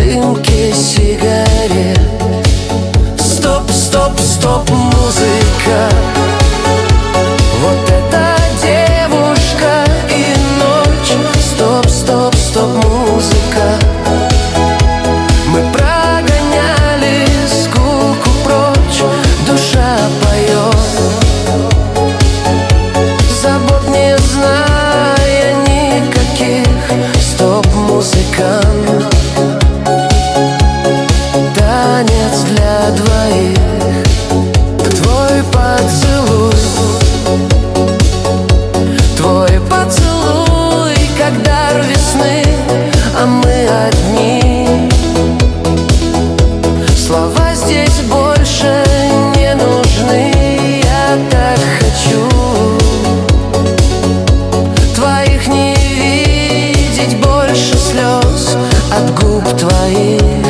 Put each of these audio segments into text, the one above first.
дымке сигарет. Стоп, стоп, стоп, музыка. Вот эта девушка и ночь. Стоп, стоп, стоп, музыка. Мы прогоняли скуку прочь. Душа поет, забот не зная никаких. Стоп, музыкант. Танец для двоих. Твой поцелуй, твой поцелуй, как дар весны, а мы одни. Слова здесь больше не нужны. Я так хочу твоих не видеть больше слез от губ твоих.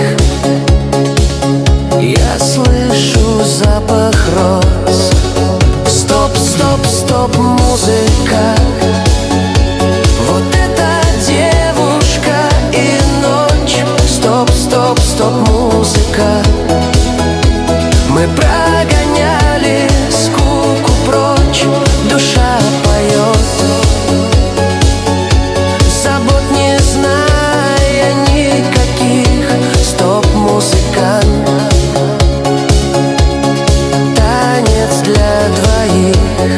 Я слышу запах роз. Стоп, стоп, стоп, музыка. Вот эта девушка и ночь. Стоп, стоп, стоп, музыка. Мы прогоняли скуку прочь. Душа поет, забот не зная никаких. Стоп, музыкант. Танец для двоих.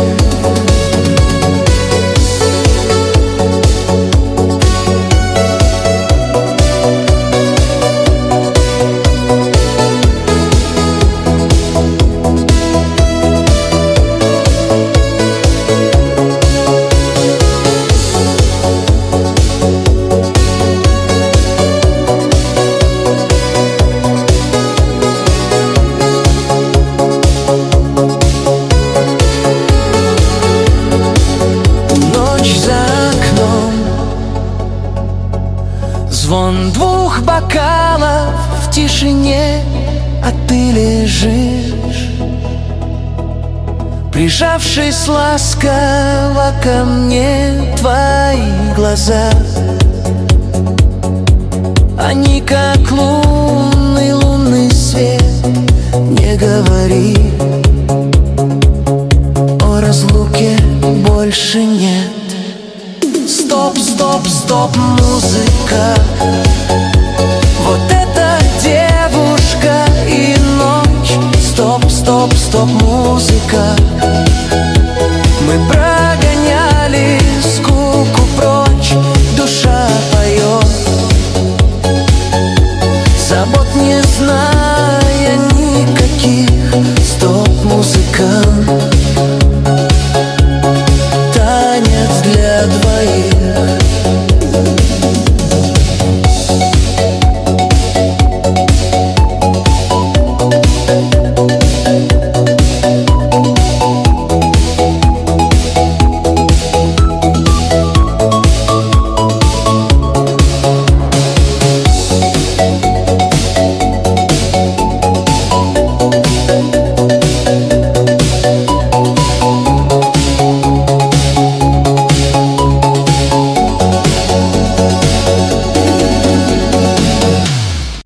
Звон двух бокалов в тишине, а ты лежишь, прижавшись ласково ко мне. Твои глаза, они как лунный свет. Не говори, о разлуке больше нет. Стоп, стоп, стоп, музыка. Вот эта девушка и ночь. Стоп, стоп, стоп, музыка. Мы прогоняли скуку прочь. Душа поет, забот не зная никаких. Стоп, музыкант. Танец для двоих.